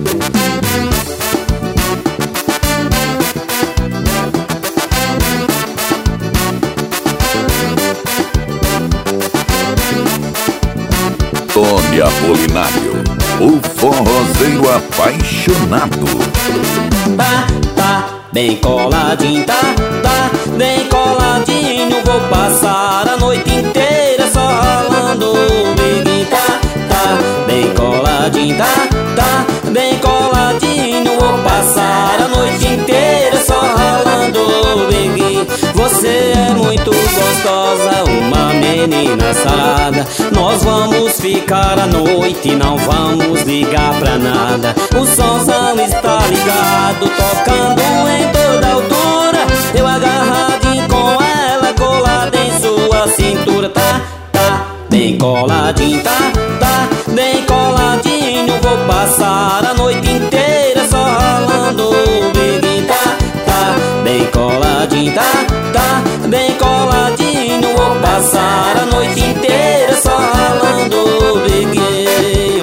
Tony Apolinário, o forrozeiro apaixonado. Tá bem coladinho, tá bem coladinho. Vou passar a noite inteira só ralando o biguinho. Tá bem coladinho, tá bem coladinho. Vou passar a noite inteira só ralando o biguinho. Você é muito gostosa, uma menina sarada. Nós vamos ficar à noite, não vamos ligar pra nada. O somzão está ligado, tocando em toda altura. Eu agarradinho com ela, colada em sua cintura. Tá bem coladinho, tá bem coladinho. Vou passar a noite inteira só ralando o biguinho. Tá bem coladinho, tá bem coladinho. Vou passar a noite inteira só ralando o biguinho.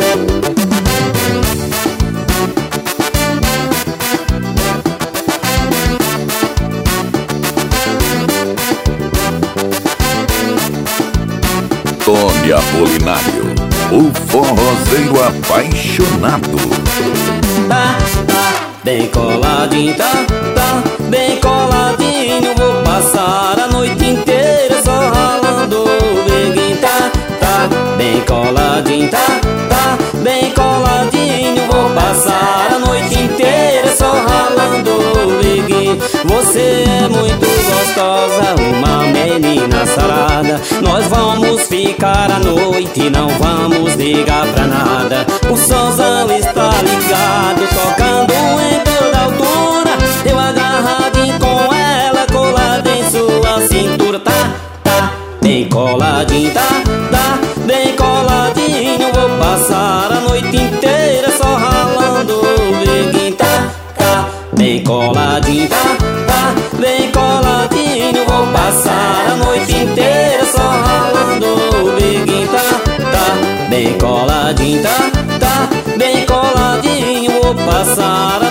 Tony Apolinário, o forrozeiro apaixonado. Tá bem coladinho, tá bem coladinho. Vou passar a noite inteira só ralando o biguinho. Tá bem coladinho, tá bem coladinho. Vou passar a noite inteira só ralando o biguinho. Você é muito gostosa, uma menina sarada. Nós vamos ficar à noite, não vamos ligar pra nada. O somzão está ligado, tocando em toda altura. Eu agarradinho com ela, colada em sua cintura. Tá bem coladinho, tá bem coladinho. Vou passar a noite inteira só ralando o biguinho. Tá bem coladinho, tá bem coladinho. Vou passar a noite inteira só ralando o biguinho. Tá bem coladinho, tá bem coladinho. Vou passar